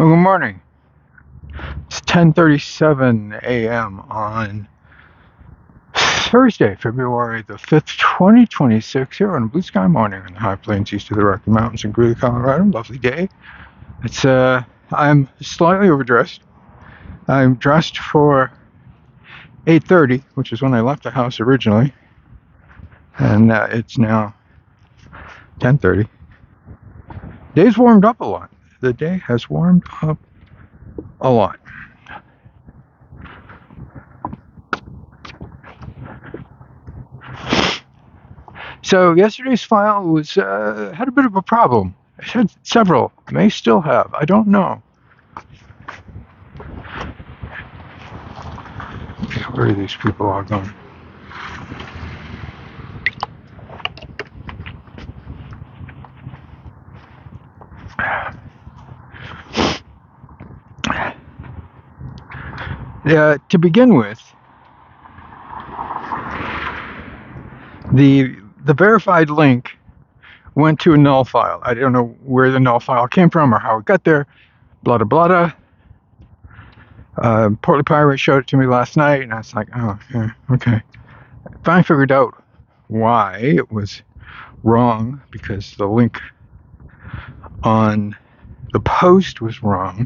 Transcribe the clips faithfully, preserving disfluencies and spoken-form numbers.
Well, good morning. It's ten thirty-seven a.m. on Thursday, February the fifth, twenty twenty-six, here on a blue sky morning in the high plains east of the Rocky Mountains in Greeley, Colorado. Lovely day. It's uh, I'm slightly overdressed. I'm dressed for eight thirty, which is when I left the house originally, and uh, it's now ten thirty. Day's warmed up a lot. The day has warmed up a lot. So yesterday's file was uh, had a bit of a problem. It had several, may still have. I don't know. Okay, where are these people all going? Uh, to begin with, the the verified link went to a null file. I don't know where the null file came from or how it got there. Blah blah blah. Uh, Portly Pirate showed it to me last night, and I was like, oh, yeah, okay. I finally figured out why it was wrong, because the link on the post was wrong.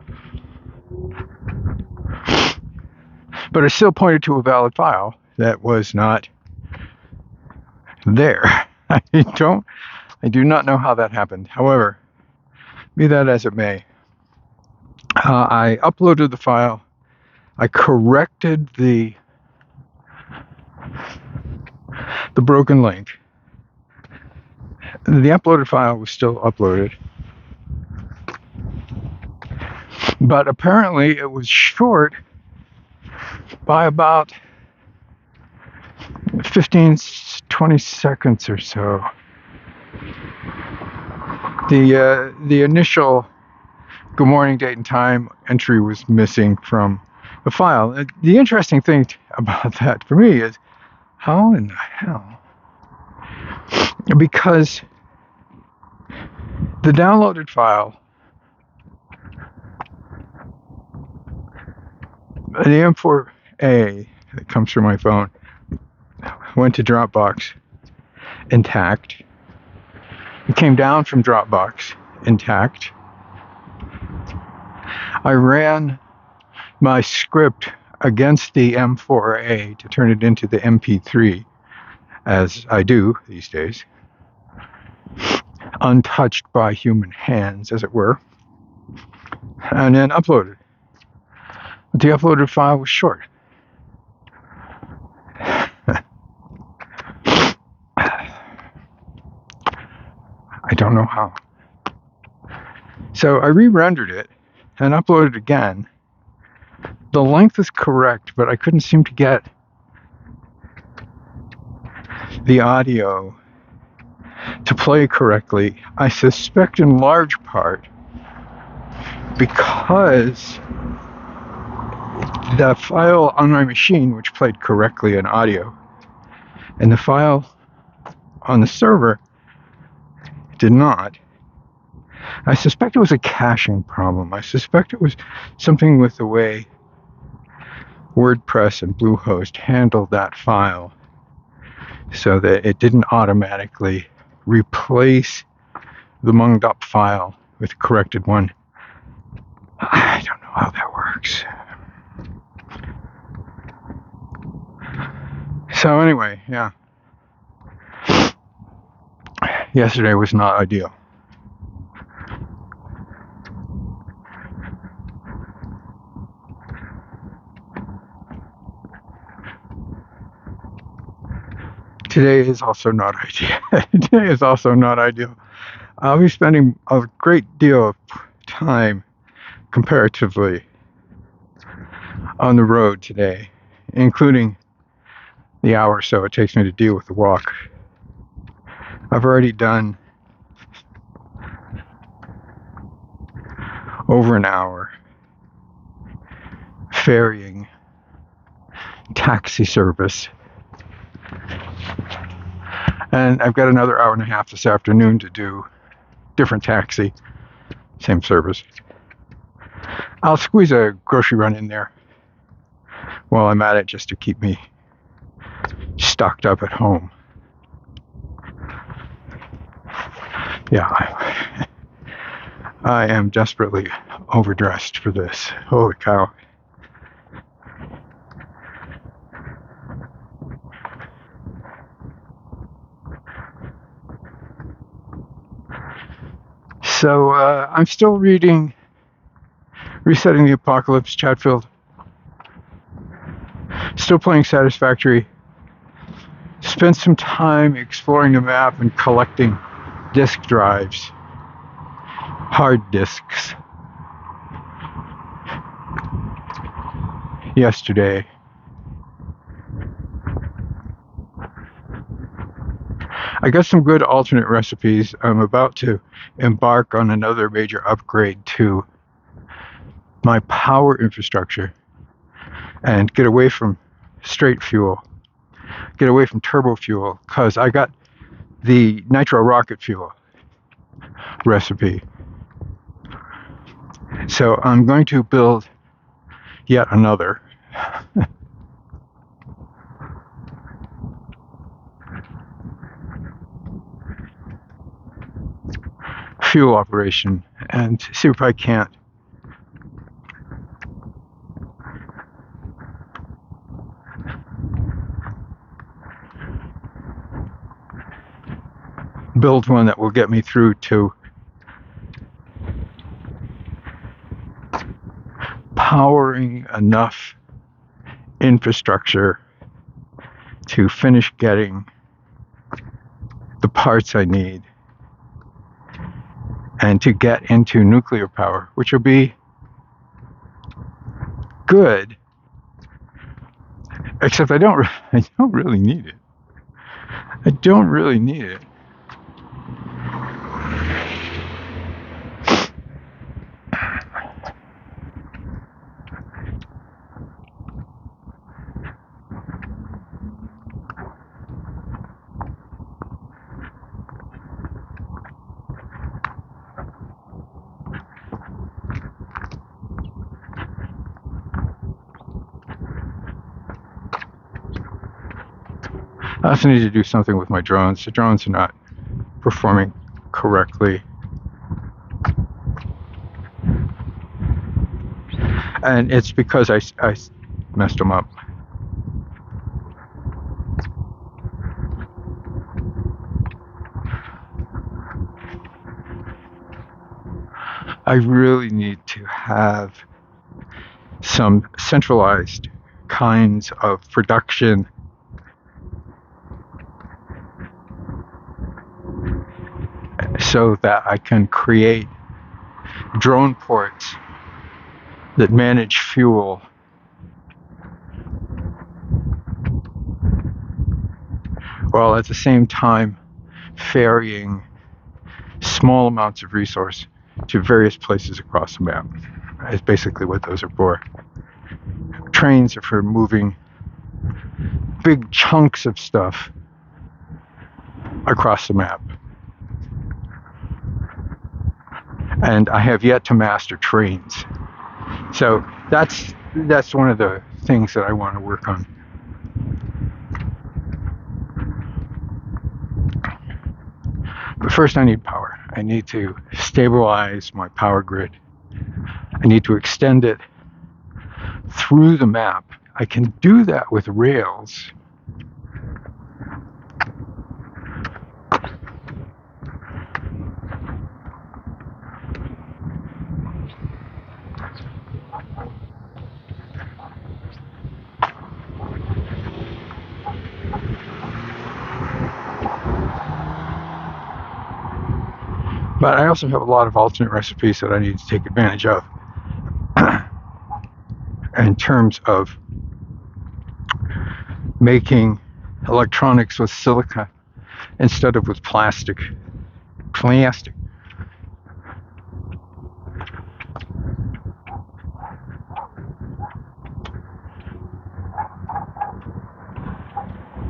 But it still pointed to a valid file that was not there. I don't, I do not know how that happened. However, be that as it may, uh, I uploaded the file. I corrected the the broken link. The uploaded file was still uploaded, but apparently it was short by about fifteen, twenty seconds or so. The uh, the initial good morning date and time entry was missing from the file. The interesting thing about that for me is, how in the hell? Because the downloaded file, the M four A that comes through my phone, went to Dropbox intact. It came down from Dropbox intact. I ran my script against the M four A to turn it into the M P three, as I do these days, untouched by human hands, as it were, and then uploaded. But the uploaded file was short. I don't know how. So I re-rendered it and uploaded it again. The length is correct, but I couldn't seem to get the audio to play correctly. I suspect in large part because the file on my machine, which played correctly in audio, and the file on the server did not. I suspect it was a caching problem. I suspect it was something with the way WordPress and Bluehost handled that file, so that it didn't automatically replace the munged up file with a corrected one. I don't know how that works. So anyway, yeah. Yesterday was not ideal. Today is also not ideal. Today is also not ideal. I'll be spending a great deal of time, comparatively, on the road today, including the hour or so it takes me to deal with the walk. I've already done over an hour ferrying taxi service. And I've got another hour and a half this afternoon to do different taxi, same service. I'll squeeze a grocery run in there while I'm at it just to keep me stocked up at home. Yeah, I, I am desperately overdressed for this. Holy cow. So uh, I'm still reading Resetting the Apocalypse, Chatfield. Still playing Satisfactory. Spent some time exploring the map and collecting disk drives, hard disks, yesterday. I got some good alternate recipes. I'm about to embark on another major upgrade to my power infrastructure and get away from straight fuel, get away from turbo fuel, because I got the nitro rocket fuel recipe. So I'm going to build yet another. Fuel operation and see if I can't build one that will get me through to powering enough infrastructure to finish getting the parts I need and to get into nuclear power, which will be good, except I don't I don't really need it. I don't really need it. I also need to do something with my drones. The drones are not performing correctly. And it's because I, I messed them up. I really need to have some centralized kinds of production so that I can create drone ports that manage fuel while at the same time ferrying small amounts of resource to various places across the map. It's basically what those are for. Trains are for moving big chunks of stuff across the map. And I have yet to master trains. So that's that's one of the things that I want to work on. But first I need power. I need to stabilize my power grid. I need to extend it through the map. I can do that with rails. But I also have a lot of alternate recipes that I need to take advantage of in terms of making electronics with silica instead of with plastic. Plastic.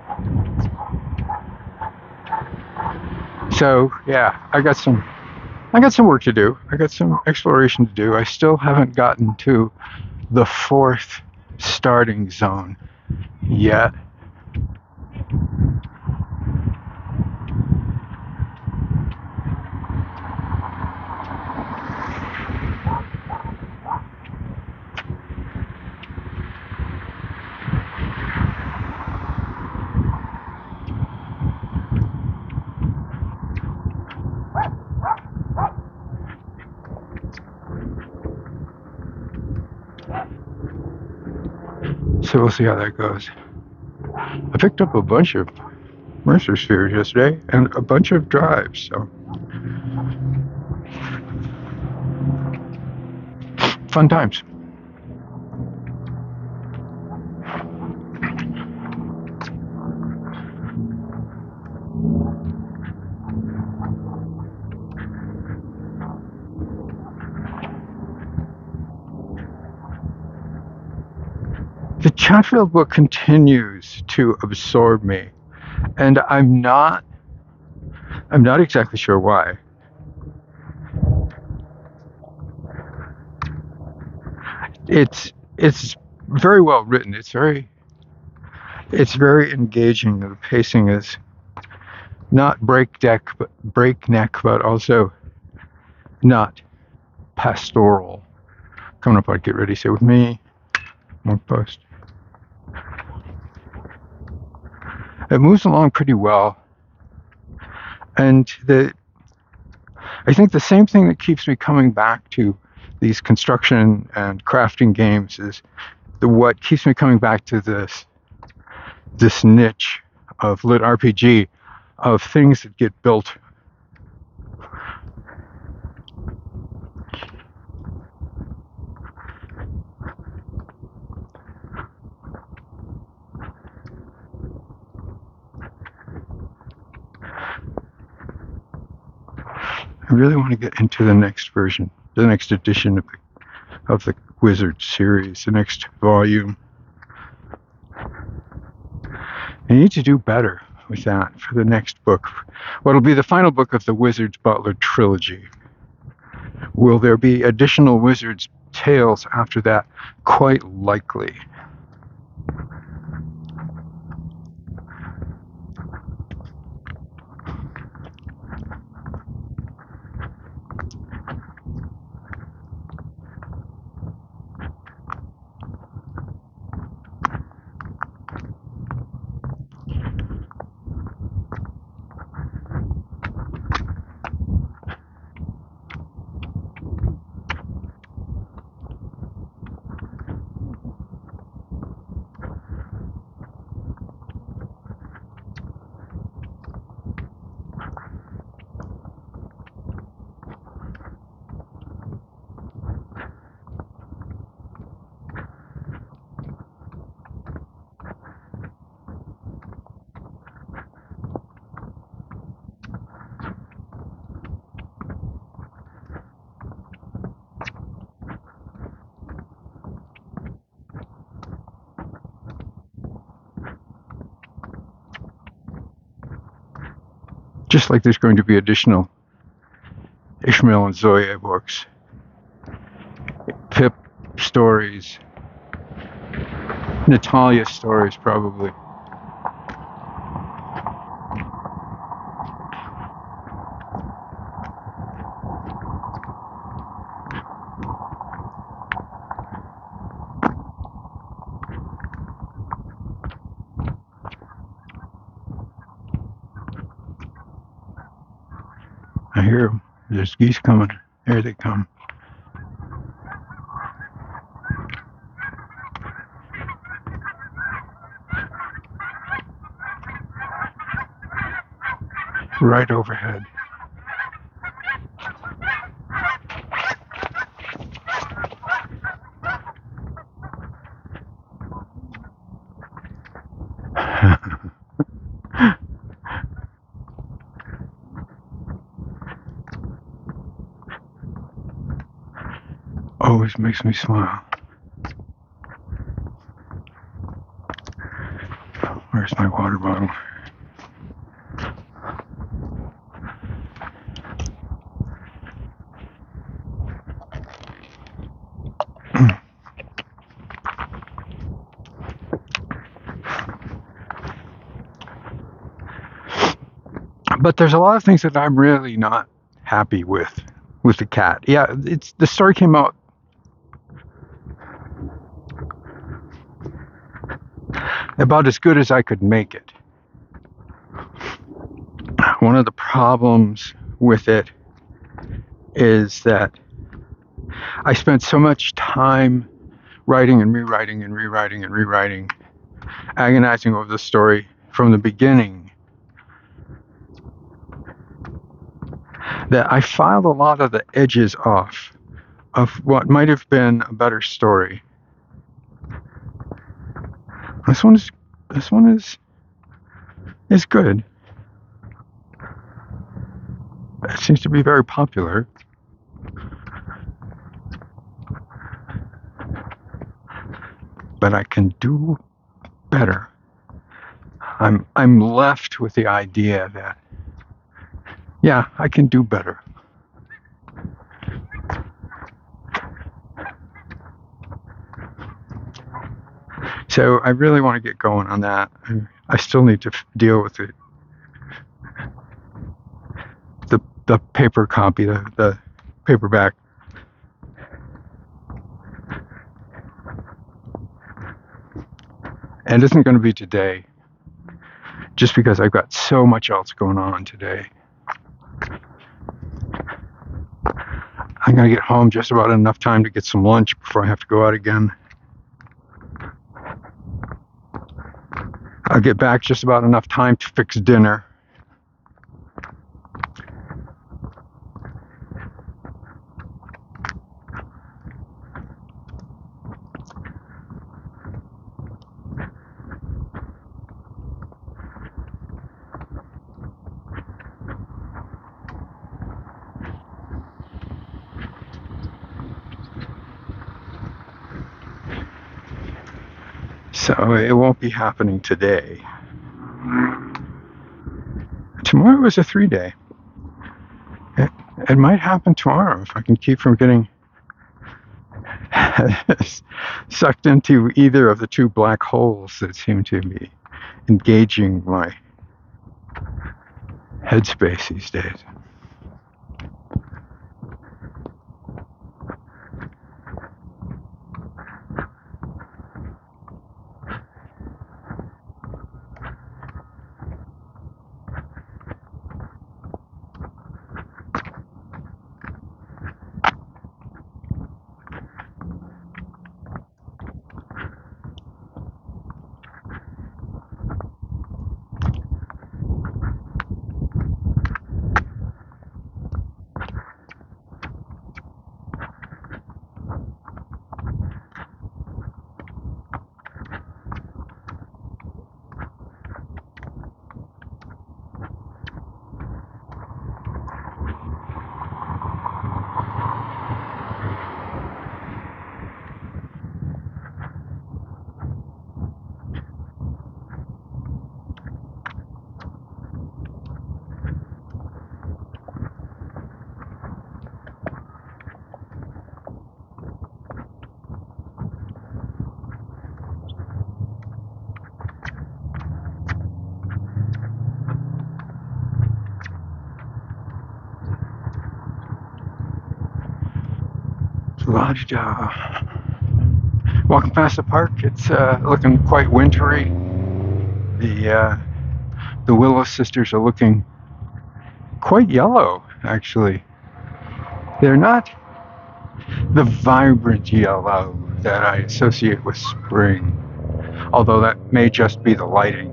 So yeah, I got some I got some work to do. I got some exploration to do. I still haven't gotten to the fourth starting zone yet. So we'll see how that goes. I picked up a bunch of Mercer spheres yesterday and a bunch of drives, so fun times. The Chatfield book continues to absorb me, and I'm not I'm not exactly sure why. It's it's very well written. It's very it's very engaging. The pacing is not breakneck, but breakneck, but also not pastoral. Coming up on Get Ready, Stay With Me. More post. It moves along pretty well, and the I think the same thing that keeps me coming back to these construction and crafting games is the what keeps me coming back to this this niche of lit R P G, of things that get built. I really want to get into the next version, the next edition of the, of the Wizard series, the next volume. I need to do better with that for the next book. What'll be the final book of the Wizard's Butler trilogy. Will there be additional Wizard's tales after that? Quite likely. Just like there's going to be additional Ishmael and Zoya books, Pip stories, Natalia stories probably. I hear them. There's geese coming. There they come. Right overhead. Always makes me smile. Where's my water bottle? But there's a lot of things that I'm really not happy with with the cat. Yeah, it's the story came out about as good as I could make it. One of the problems with it is that I spent so much time writing and rewriting and rewriting and rewriting, agonizing over the story from the beginning, that I filed a lot of the edges off of what might have been a better story. This one is this one is is good. It seems to be very popular. But I can do better. I'm I'm left with the idea that, yeah, I can do better. So I really want to get going on that. I still need to f- deal with it. The the paper copy, the, the paperback. And it isn't going to be today, just because I've got so much else going on today. I'm going to get home just about enough time to get some lunch before I have to go out again. I'll get back just about enough time to fix dinner. So it won't be happening today. Tomorrow is a three day. It, it might happen tomorrow if I can keep from getting sucked into either of the two black holes that seem to be engaging my headspace these days. La-di-da. Walking past the park, it's uh, looking quite wintry. The uh, the Willow sisters are looking quite yellow, actually. They're not the vibrant yellow that I associate with spring, although that may just be the lighting.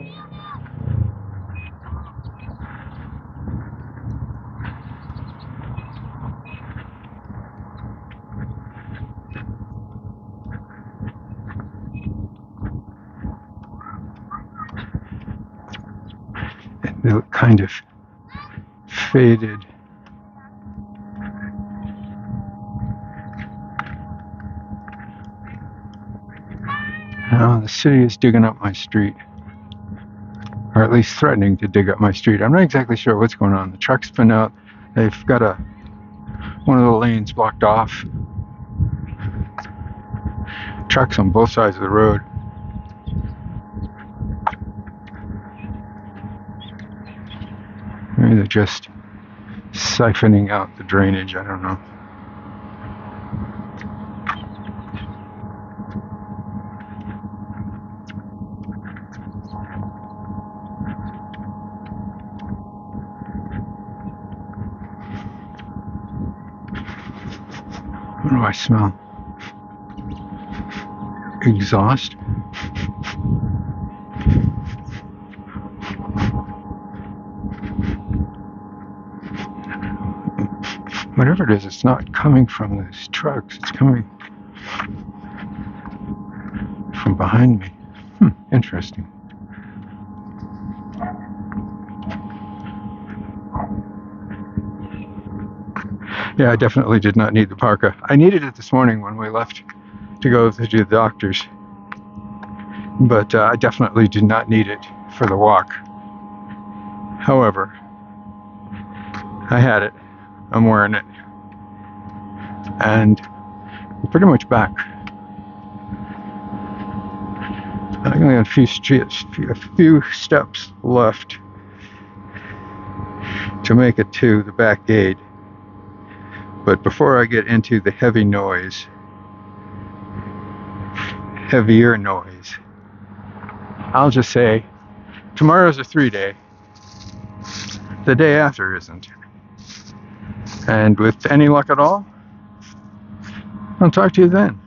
They look kind of faded. Now the city is digging up my street, or at least threatening to dig up my street. I'm not exactly sure what's going on. The truck's been out. They've got a one of the lanes blocked off. Trucks on both sides of the road. Maybe they're just siphoning out the drainage, I don't know. What do I smell? Exhaust? Whatever it is, it's not coming from these trucks. It's coming from behind me. Hmm, interesting. Yeah, I definitely did not need the parka. I needed it this morning when we left to go to the doctor's. But uh, I definitely did not need it for the walk. However, I had it. I'm wearing it. And I'm pretty much back. I only have a few, streets, a few steps left to make it to the back gate. But before I get into the heavy noise, heavier noise, I'll just say tomorrow's a three day. The day after isn't. And with any luck at all, I'll talk to you then.